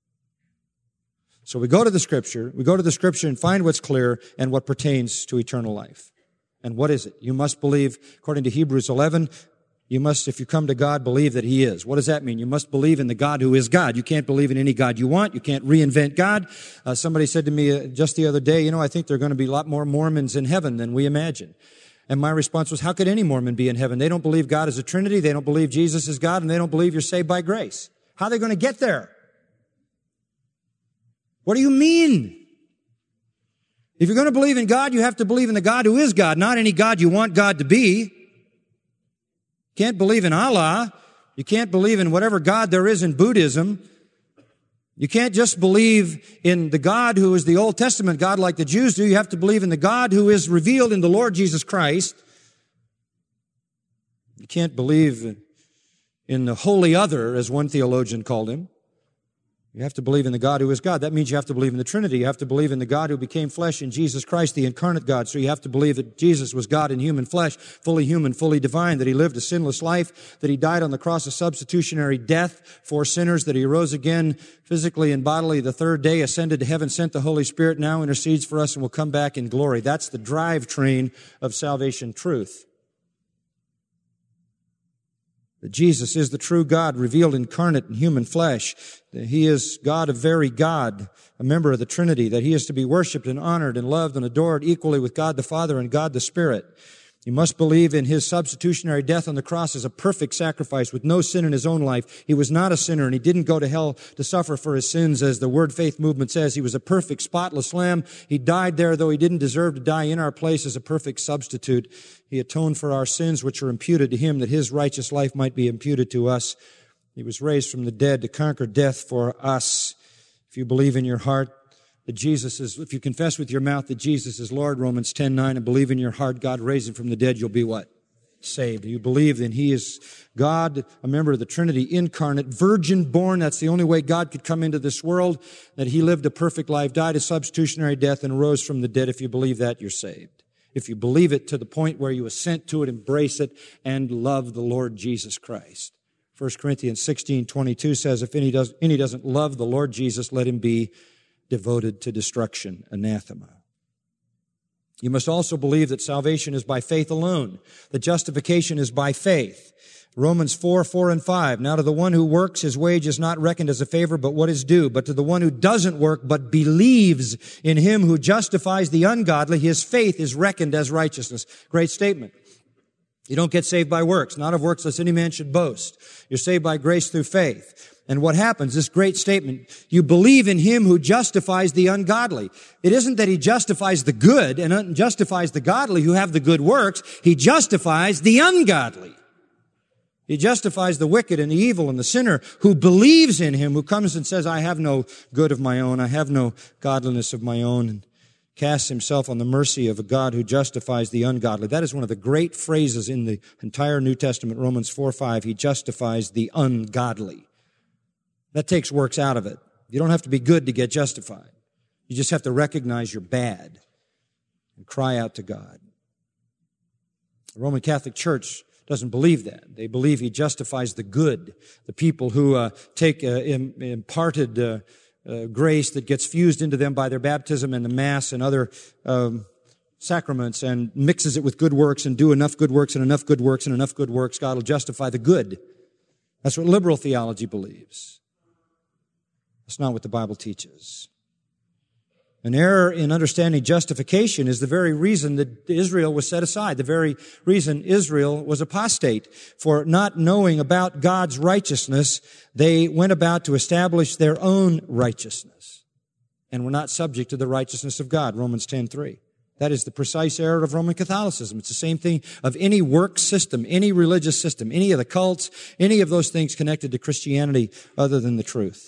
So we go to the Scripture, we go to the Scripture and find what's clear and what pertains to eternal life. And what is it? You must believe, according to Hebrews eleven, you must, if you come to God, believe that He is. What does that mean? You must believe in the God who is God. You can't believe in any God you want. You can't reinvent God. Uh, somebody said to me uh, just the other day, you know, I think there are going to be a lot more Mormons in heaven than we imagine. And my response was, how could any Mormon be in heaven? They don't believe God is a Trinity, they don't believe Jesus is God, and they don't believe you're saved by grace. How are they going to get there? What do you mean? If you're going to believe in God, you have to believe in the God who is God, not any God you want God to be. You can't believe in Allah. You can't believe in whatever God there is in Buddhism. You can't just believe in the God who is the Old Testament God like the Jews do. You have to believe in the God who is revealed in the Lord Jesus Christ. You can't believe in the holy other, as one theologian called him. You have to believe in the God who is God. That means you have to believe in the Trinity. You have to believe in the God who became flesh in Jesus Christ, the incarnate God. So you have to believe that Jesus was God in human flesh, fully human, fully divine, that he lived a sinless life, that he died on the cross a substitutionary death for sinners, that he rose again physically and bodily the third day, ascended to heaven, sent the Holy Spirit, now intercedes for us, and will come back in glory. That's the drivetrain of salvation truth. That Jesus is the true God revealed incarnate in human flesh. That he is God of very God, a member of the Trinity. That he is to be worshiped and honored and loved and adored equally with God the Father and God the Spirit. You must believe in his substitutionary death on the cross as a perfect sacrifice with no sin in his own life. He was not a sinner, and he didn't go to hell to suffer for his sins, as the Word Faith movement says. He was a perfect, spotless lamb. He died there, though he didn't deserve to die in our place, as a perfect substitute. He atoned for our sins, which are imputed to him, that his righteous life might be imputed to us. He was raised from the dead to conquer death for us. If you believe in your heart that Jesus is, if you confess with your mouth that Jesus is Lord, Romans ten nine, and believe in your heart God raised him from the dead, you'll be what? Saved. You believe that he is God, a member of the Trinity, incarnate, virgin born. That's the only way God could come into this world, that he lived a perfect life, died a substitutionary death, and rose from the dead. If you believe that, you're saved. If you believe it to the point where you assent to it, embrace it, and love the Lord Jesus Christ. First Corinthians sixteen twenty-two says, if any, does, any doesn't love the Lord Jesus, let him be devoted to destruction, anathema. You must also believe that salvation is by faith alone, that justification is by faith. Romans four, four and five. Now to the one who works, his wage is not reckoned as a favor, but what is due. But to the one who doesn't work, but believes in him who justifies the ungodly, his faith is reckoned as righteousness. Great statement. You don't get saved by works, not of works lest any man should boast. You're saved by grace through faith. And what happens, this great statement, you believe in him who justifies the ungodly. It isn't that he justifies the good and justifies the godly who have the good works. He justifies the ungodly. He justifies the wicked and the evil and the sinner who believes in him, who comes and says, I have no good of my own, I have no godliness of my own, and casts himself on the mercy of a God who justifies the ungodly. That is one of the great phrases in the entire New Testament, Romans four, five. He justifies the ungodly. That takes works out of it. You don't have to be good to get justified. You just have to recognize you're bad and cry out to God. The Roman Catholic Church doesn't believe that. They believe he justifies the good, the people who uh, take uh, im- imparted uh, uh, grace that gets fused into them by their baptism and the Mass and other um, sacraments and mixes it with good works and do enough good works and enough good works and enough good works. God will justify the good. That's what liberal theology believes. That's not what the Bible teaches. An error in understanding justification is the very reason that Israel was set aside, the very reason Israel was apostate. For not knowing about God's righteousness, they went about to establish their own righteousness and were not subject to the righteousness of God, Romans ten three. That is the precise error of Roman Catholicism. It's the same thing of any work system, any religious system, any of the cults, any of those things connected to Christianity other than the truth.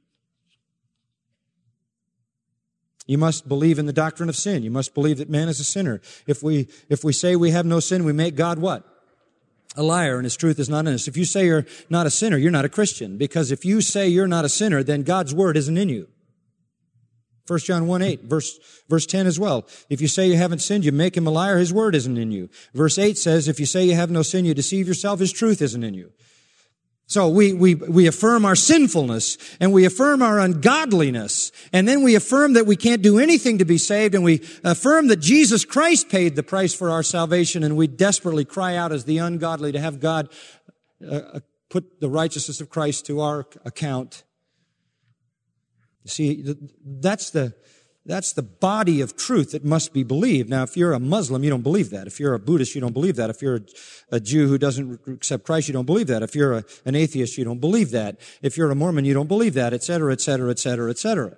You must believe in the doctrine of sin. You must believe that man is a sinner. If we, if we say we have no sin, we make God what? A liar, and his truth is not in us. If you say you're not a sinner, you're not a Christian. Because if you say you're not a sinner, then God's word isn't in you. First John one eight, verse, verse ten as well. If you say you haven't sinned, you make him a liar, his word isn't in you. Verse eight says, if you say you have no sin, you deceive yourself, his truth isn't in you. So we, we, we affirm our sinfulness and we affirm our ungodliness, and then we affirm that we can't do anything to be saved, and we affirm that Jesus Christ paid the price for our salvation, and we desperately cry out as the ungodly to have God uh, put the righteousness of Christ to our account. You see, that's the, that's the body of truth that must be believed. Now, if you're a Muslim, you don't believe that. If you're a Buddhist, you don't believe that. If you're a, a Jew who doesn't accept Christ, you don't believe that. If you're a, an atheist, you don't believe that. If you're a Mormon, you don't believe that, et cetera, et cetera, et cetera, et cetera.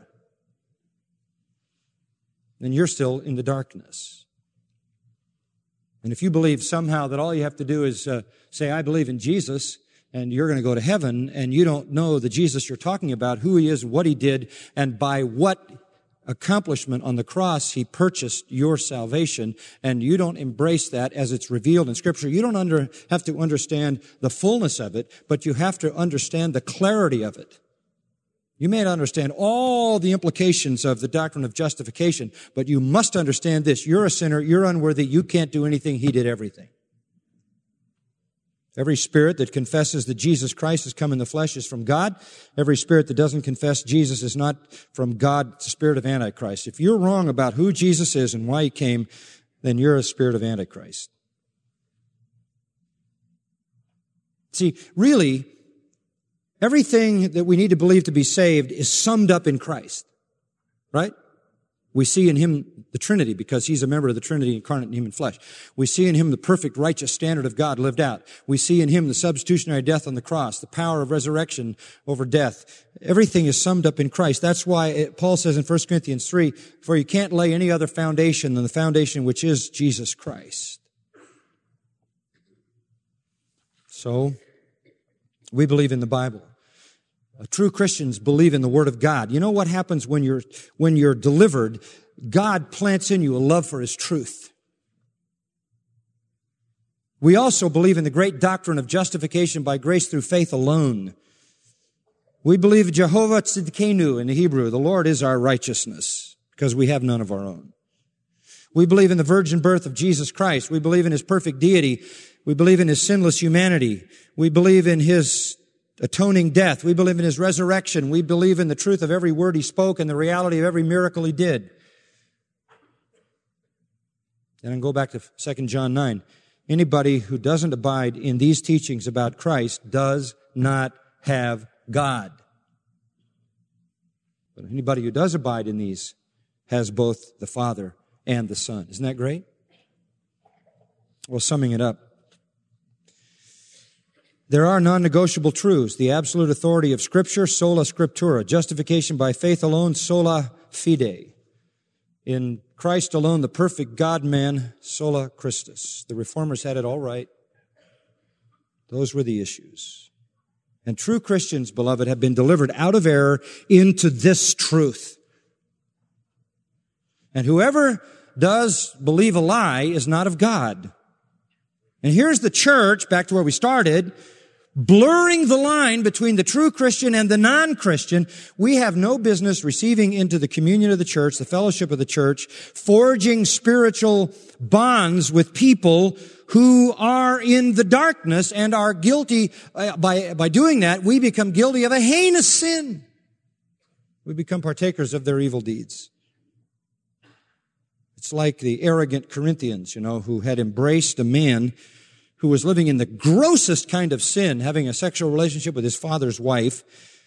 Then you're still in the darkness. And if you believe somehow that all you have to do is uh, say, I believe in Jesus, and you're going to go to heaven, and you don't know the Jesus you're talking about, who he is, what he did, and by what accomplishment on the cross. He purchased your salvation, and you don't embrace that as it's revealed in Scripture. You don't under, have to understand the fullness of it, but you have to understand the clarity of it. You may not understand all the implications of the doctrine of justification, but you must understand this. You're a sinner. You're unworthy. You can't do anything. He did everything. Every spirit that confesses that Jesus Christ has come in the flesh is from God. Every spirit that doesn't confess Jesus is not from God. It's the spirit of Antichrist. If you're wrong about who Jesus is and why He came, then you're a spirit of Antichrist. See, really, everything that we need to believe to be saved is summed up in Christ, right? We see in Him the Trinity because He's a member of the Trinity incarnate in human flesh. We see in Him the perfect righteous standard of God lived out. We see in Him the substitutionary death on the cross, the power of resurrection over death. Everything is summed up in Christ. That's why it, Paul says in First Corinthians three, for you can't lay any other foundation than the foundation which is Jesus Christ. So, we believe in the Bible. True Christians believe in the Word of God. You know what happens when you're, when you're delivered? God plants in you a love for His truth. We also believe in the great doctrine of justification by grace through faith alone. We believe Jehovah Tzidkenu in the Hebrew. The Lord is our righteousness because we have none of our own. We believe in the virgin birth of Jesus Christ. We believe in His perfect deity. We believe in His sinless humanity. We believe in His atoning death. We believe in His resurrection. We believe in the truth of every word He spoke and the reality of every miracle He did. And I'll go back to Second John nine. Anybody who doesn't abide in these teachings about Christ does not have God. But anybody who does abide in these has both the Father and the Son. Isn't that great? Well, summing it up, there are non-negotiable truths. The absolute authority of Scripture, sola scriptura. Justification by faith alone, sola fide. In Christ alone, the perfect God-man, sola Christus. The Reformers had it all right. Those were the issues. And true Christians, beloved, have been delivered out of error into this truth. And whoever does believe a lie is not of God. And here's the church, back to where we started, blurring the line between the true Christian and the non-Christian. We have no business receiving into the communion of the church, the fellowship of the church, forging spiritual bonds with people who are in the darkness and are guilty. Uh, by, by doing that, we become guilty of a heinous sin. We become partakers of their evil deeds. It's like the arrogant Corinthians, you know, who had embraced a man who was living in the grossest kind of sin, having a sexual relationship with his father's wife.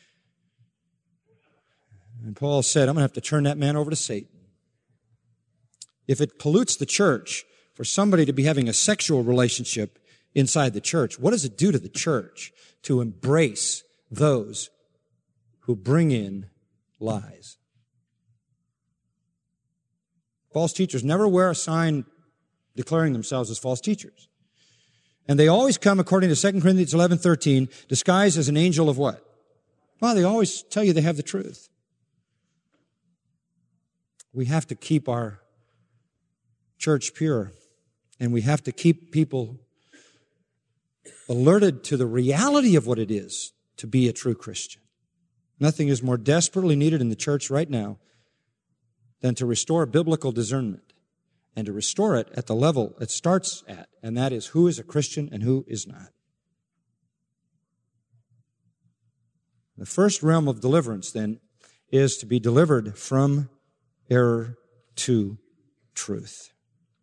And Paul said, I'm going to have to turn that man over to Satan. If it pollutes the church for somebody to be having a sexual relationship inside the church, what does it do to the church to embrace those who bring in lies? False teachers never wear a sign declaring themselves as false teachers. And they always come, according to Second Corinthians eleven thirteen, disguised as an angel of what? Well, they always tell you they have the truth. We have to keep our church pure, and we have to keep people alerted to the reality of what it is to be a true Christian. Nothing is more desperately needed in the church right now than to restore biblical discernment and to restore it at the level it starts at, and that is who is a Christian and who is not. The first realm of deliverance, then, is to be delivered from error to truth.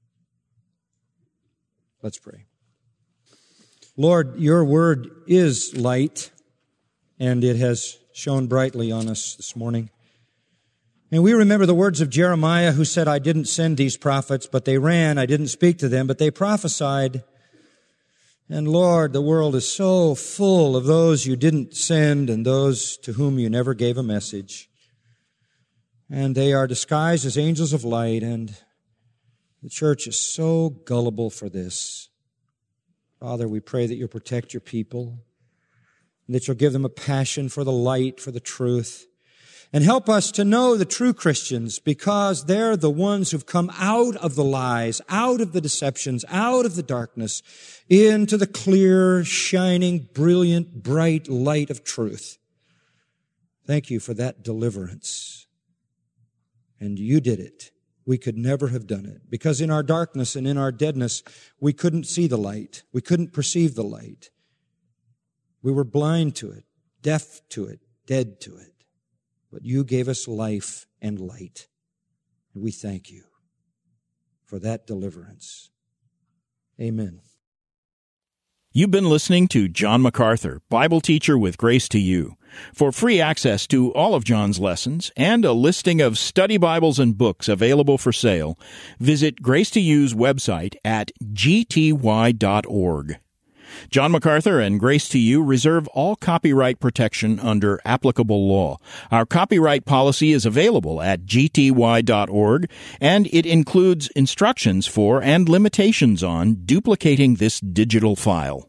Let's pray. Lord, your word is light, and it has shone brightly on us this morning. And we remember the words of Jeremiah, who said, I didn't send these prophets, but they ran. I didn't speak to them, but they prophesied. And Lord, the world is so full of those you didn't send and those to whom you never gave a message. And they are disguised as angels of light, and the church is so gullible for this. Father, we pray that you'll protect your people, and that you'll give them a passion for the light, for the truth, And help us to know the true Christians, because they're the ones who've come out of the lies, out of the deceptions, out of the darkness, into the clear, shining, brilliant, bright light of truth. Thank you for that deliverance. And you did it. We could never have done it, because in our darkness and in our deadness, we couldn't see the light. We couldn't perceive the light. We were blind to it, deaf to it, dead to it. But you gave us life and light. And we thank you for that deliverance. Amen. You've been listening to John MacArthur, Bible teacher with Grace to You. For free access to all of John's lessons and a listing of study Bibles and books available for sale, visit Grace to You's website at g t y dot org. John MacArthur and Grace to You reserve all copyright protection under applicable law. Our copyright policy is available at g t y dot org, and it includes instructions for and limitations on duplicating this digital file.